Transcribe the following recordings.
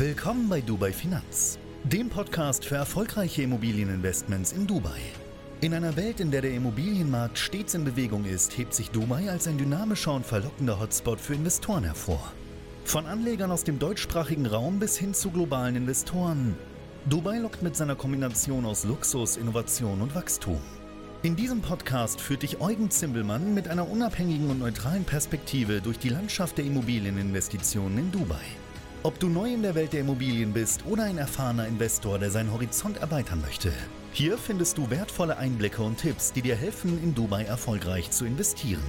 Willkommen bei Dubai Finanz, dem Podcast für erfolgreiche Immobilieninvestments in Dubai. In einer Welt, in der der Immobilienmarkt stets in Bewegung ist, hebt sich Dubai als ein dynamischer und verlockender Hotspot für Investoren hervor. Von Anlegern aus dem deutschsprachigen Raum bis hin zu globalen Investoren. Dubai lockt mit seiner Kombination aus Luxus, Innovation und Wachstum. In diesem Podcast führt dich Eugen Zimbelmann mit einer unabhängigen und neutralen Perspektive durch die Landschaft der Immobilieninvestitionen in Dubai. Ob du neu in der Welt der Immobilien bist oder ein erfahrener Investor, der seinen Horizont erweitern möchte, hier findest du wertvolle Einblicke und Tipps, die dir helfen, in Dubai erfolgreich zu investieren.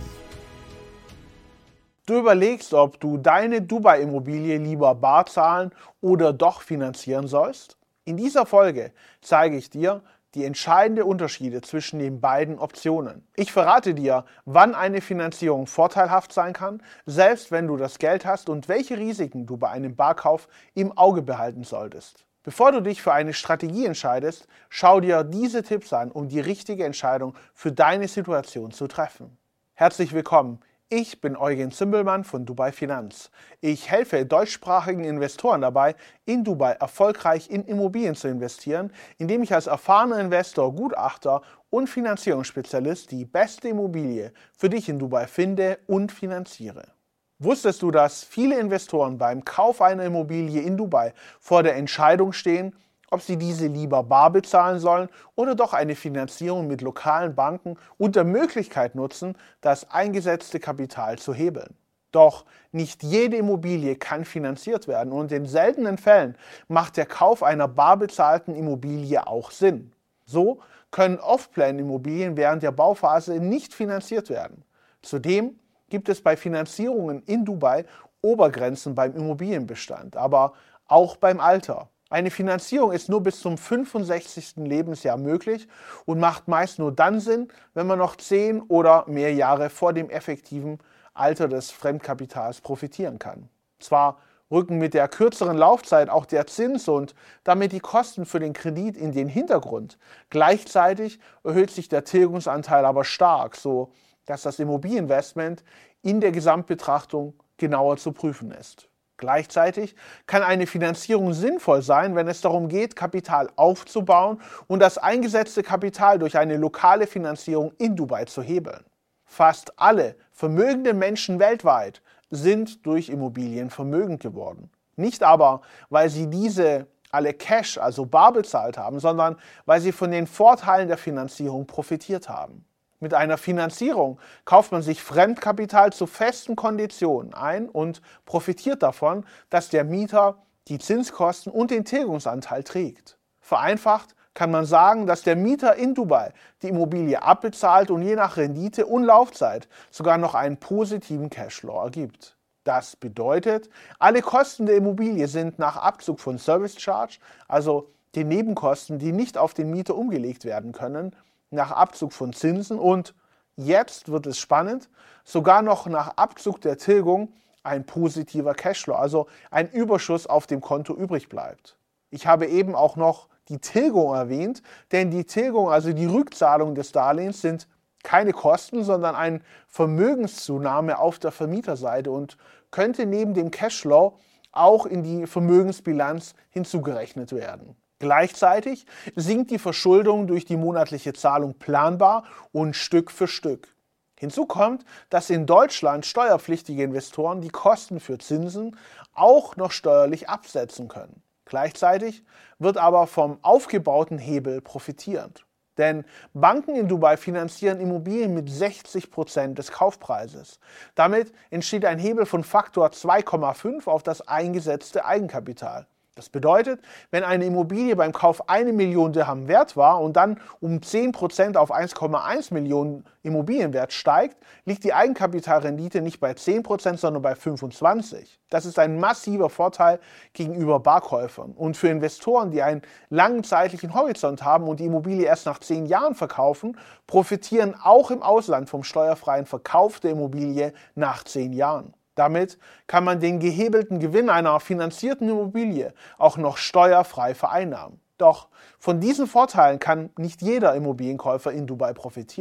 Du überlegst, ob du deine Dubai-Immobilie lieber bar zahlen oder doch finanzieren sollst? In dieser Folge zeige ich dir die entscheidenden Unterschiede zwischen den beiden Optionen. Ich verrate dir, wann eine Finanzierung vorteilhaft sein kann, selbst wenn du das Geld hast, und welche Risiken du bei einem Barkauf im Auge behalten solltest. Bevor du dich für eine Strategie entscheidest, schau dir diese Tipps an, um die richtige Entscheidung für deine Situation zu treffen. Herzlich willkommen. Ich bin Eugen Zimbelmann von Dubai Finanz. Ich helfe deutschsprachigen Investoren dabei, in Dubai erfolgreich in Immobilien zu investieren, indem ich als erfahrener Investor, Gutachter und Finanzierungsspezialist die beste Immobilie für dich in Dubai finde und finanziere. Wusstest du, dass viele Investoren beim Kauf einer Immobilie in Dubai vor der Entscheidung stehen, ob sie diese lieber bar bezahlen sollen oder doch eine Finanzierung mit lokalen Banken und der Möglichkeit nutzen, das eingesetzte Kapital zu hebeln? Doch nicht jede Immobilie kann finanziert werden und in seltenen Fällen macht der Kauf einer bar bezahlten Immobilie auch Sinn. So können Off-Plan-Immobilien während der Bauphase nicht finanziert werden. Zudem gibt es bei Finanzierungen in Dubai Obergrenzen beim Immobilienbestand, aber auch beim Alter. Eine Finanzierung ist nur bis zum 65. Lebensjahr möglich und macht meist nur dann Sinn, wenn man noch 10 oder mehr Jahre vor dem effektiven Alter des Fremdkapitals profitieren kann. Zwar rücken mit der kürzeren Laufzeit auch der Zins und damit die Kosten für den Kredit in den Hintergrund. Gleichzeitig erhöht sich der Tilgungsanteil aber stark, so dass das Immobilieninvestment in der Gesamtbetrachtung genauer zu prüfen ist. Gleichzeitig kann eine Finanzierung sinnvoll sein, wenn es darum geht, Kapital aufzubauen und das eingesetzte Kapital durch eine lokale Finanzierung in Dubai zu hebeln. Fast alle vermögenden Menschen weltweit sind durch Immobilien vermögend geworden. Nicht aber, weil sie diese alle Cash, also bar bezahlt haben, sondern weil sie von den Vorteilen der Finanzierung profitiert haben. Mit einer Finanzierung kauft man sich Fremdkapital zu festen Konditionen ein und profitiert davon, dass der Mieter die Zinskosten und den Tilgungsanteil trägt. Vereinfacht kann man sagen, dass der Mieter in Dubai die Immobilie abbezahlt und je nach Rendite und Laufzeit sogar noch einen positiven Cashflow ergibt. Das bedeutet, alle Kosten der Immobilie sind nach Abzug von Service Charge, also den Nebenkosten, die nicht auf den Mieter umgelegt werden können, nach Abzug von Zinsen und, jetzt wird es spannend, sogar noch nach Abzug der Tilgung ein positiver Cashflow, also ein Überschuss auf dem Konto übrig bleibt. Ich habe eben auch noch die Tilgung erwähnt, denn die Tilgung, also die Rückzahlung des Darlehens, sind keine Kosten, sondern eine Vermögenszunahme auf der Vermieterseite und könnte neben dem Cashflow auch in die Vermögensbilanz hinzugerechnet werden. Gleichzeitig sinkt die Verschuldung durch die monatliche Zahlung planbar und Stück für Stück. Hinzu kommt, dass in Deutschland steuerpflichtige Investoren die Kosten für Zinsen auch noch steuerlich absetzen können. Gleichzeitig wird aber vom aufgebauten Hebel profitierend. Denn Banken in Dubai finanzieren Immobilien mit 60% des Kaufpreises. Damit entsteht ein Hebel von Faktor 2,5 auf das eingesetzte Eigenkapital. Das bedeutet, wenn eine Immobilie beim Kauf 1 Million Dirham wert war und dann um 10% auf 1,1 Millionen Immobilienwert steigt, liegt die Eigenkapitalrendite nicht bei 10%, sondern bei 25%. Das ist ein massiver Vorteil gegenüber Barkäufern. Und für Investoren, die einen langen zeitlichen Horizont haben und die Immobilie erst nach 10 Jahren verkaufen, profitieren auch im Ausland vom steuerfreien Verkauf der Immobilie nach 10 Jahren. Damit kann man den gehebelten Gewinn einer finanzierten Immobilie auch noch steuerfrei vereinnahmen. Doch von diesen Vorteilen kann nicht jeder Immobilienkäufer in Dubai profitieren.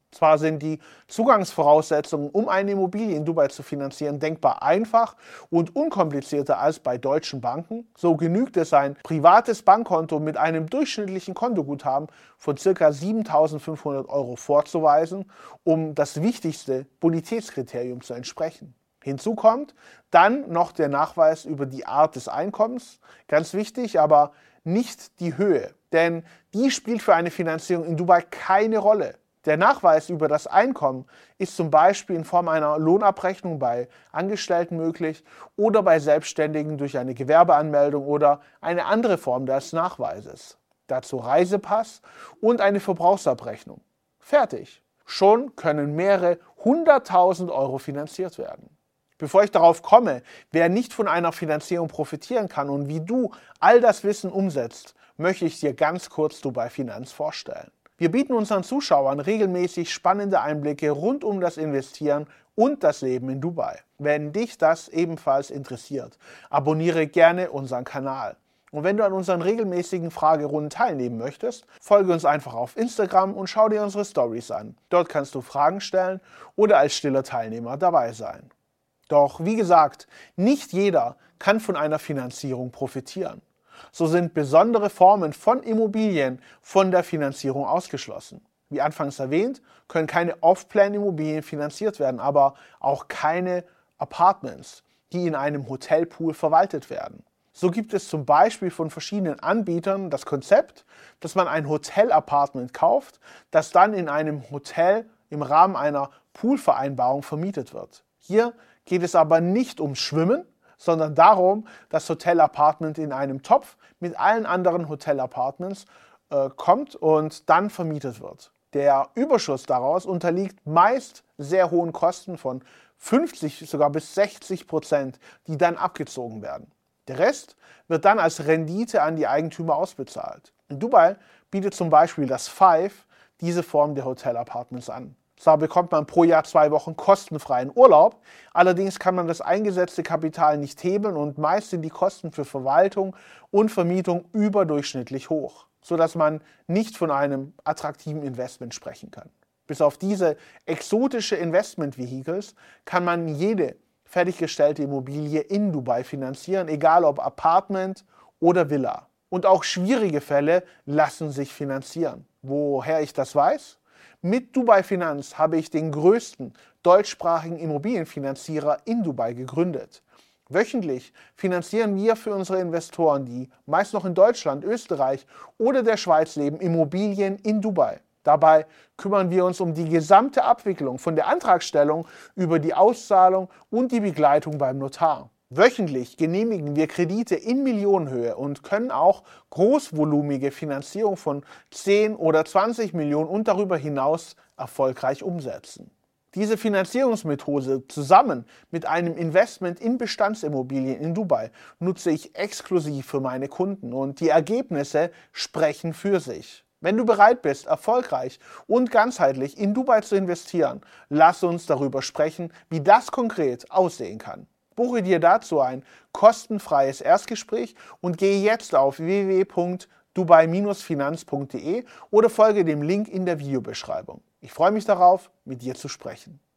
Zwar sind die Zugangsvoraussetzungen, um eine Immobilie in Dubai zu finanzieren, denkbar einfach und unkomplizierter als bei deutschen Banken. So genügt es, ein privates Bankkonto mit einem durchschnittlichen Kontoguthaben von ca. 7.500 € vorzuweisen, um das wichtigste Bonitätskriterium zu entsprechen. Hinzu kommt dann noch der Nachweis über die Art des Einkommens, ganz wichtig, aber nicht die Höhe, denn die spielt für eine Finanzierung in Dubai keine Rolle. Der Nachweis über das Einkommen ist zum Beispiel in Form einer Lohnabrechnung bei Angestellten möglich oder bei Selbstständigen durch eine Gewerbeanmeldung oder eine andere Form des Nachweises. Dazu Reisepass und eine Verbrauchsabrechnung. Fertig. Schon können mehrere 100.000 € finanziert werden. Bevor ich darauf komme, wer nicht von einer Finanzierung profitieren kann und wie du all das Wissen umsetzt, möchte ich dir ganz kurz Dubai Finanz vorstellen. Wir bieten unseren Zuschauern regelmäßig spannende Einblicke rund um das Investieren und das Leben in Dubai. Wenn dich das ebenfalls interessiert, abonniere gerne unseren Kanal. Und wenn du an unseren regelmäßigen Fragerunden teilnehmen möchtest, folge uns einfach auf Instagram und schau dir unsere Stories an. Dort kannst du Fragen stellen oder als stiller Teilnehmer dabei sein. Doch wie gesagt, nicht jeder kann von einer Finanzierung profitieren. So sind besondere Formen von Immobilien von der Finanzierung ausgeschlossen. Wie anfangs erwähnt, können keine Off-Plan-Immobilien finanziert werden, aber auch keine Apartments, die in einem Hotelpool verwaltet werden. So gibt es zum Beispiel von verschiedenen Anbietern das Konzept, dass man ein Hotel-Apartment kauft, das dann in einem Hotel im Rahmen einer Poolvereinbarung vermietet wird. Hier geht es aber nicht ums Schwimmen, sondern darum, dass Hotel-Apartment in einem Topf mit allen anderen Hotel-Apartments kommt und dann vermietet wird. Der Überschuss daraus unterliegt meist sehr hohen Kosten von 50, sogar bis 60%, die dann abgezogen werden. Der Rest wird dann als Rendite an die Eigentümer ausbezahlt. In Dubai bietet zum Beispiel das Five diese Form der Hotel-Apartments an. Zwar bekommt man pro Jahr 2 Wochen kostenfreien Urlaub, allerdings kann man das eingesetzte Kapital nicht hebeln und meist sind die Kosten für Verwaltung und Vermietung überdurchschnittlich hoch, sodass man nicht von einem attraktiven Investment sprechen kann. Bis auf diese exotische Investment-Vehicles kann man jede fertiggestellte Immobilie in Dubai finanzieren, egal ob Apartment oder Villa. Und auch schwierige Fälle lassen sich finanzieren. Woher ich das weiß? Mit Dubai Finanz habe ich den größten deutschsprachigen Immobilienfinanzierer in Dubai gegründet. Wöchentlich finanzieren wir für unsere Investoren, die meist noch in Deutschland, Österreich oder der Schweiz leben, Immobilien in Dubai. Dabei kümmern wir uns um die gesamte Abwicklung von der Antragstellung über die Auszahlung und die Begleitung beim Notar. Wöchentlich genehmigen wir Kredite in Millionenhöhe und können auch großvolumige Finanzierung von 10 oder 20 Millionen und darüber hinaus erfolgreich umsetzen. Diese Finanzierungsmethode zusammen mit einem Investment in Bestandsimmobilien in Dubai nutze ich exklusiv für meine Kunden und die Ergebnisse sprechen für sich. Wenn du bereit bist, erfolgreich und ganzheitlich in Dubai zu investieren, lass uns darüber sprechen, wie das konkret aussehen kann. Buche dir dazu ein kostenfreies Erstgespräch und gehe jetzt auf www.dubai-finanz.de oder folge dem Link in der Videobeschreibung. Ich freue mich darauf, mit dir zu sprechen.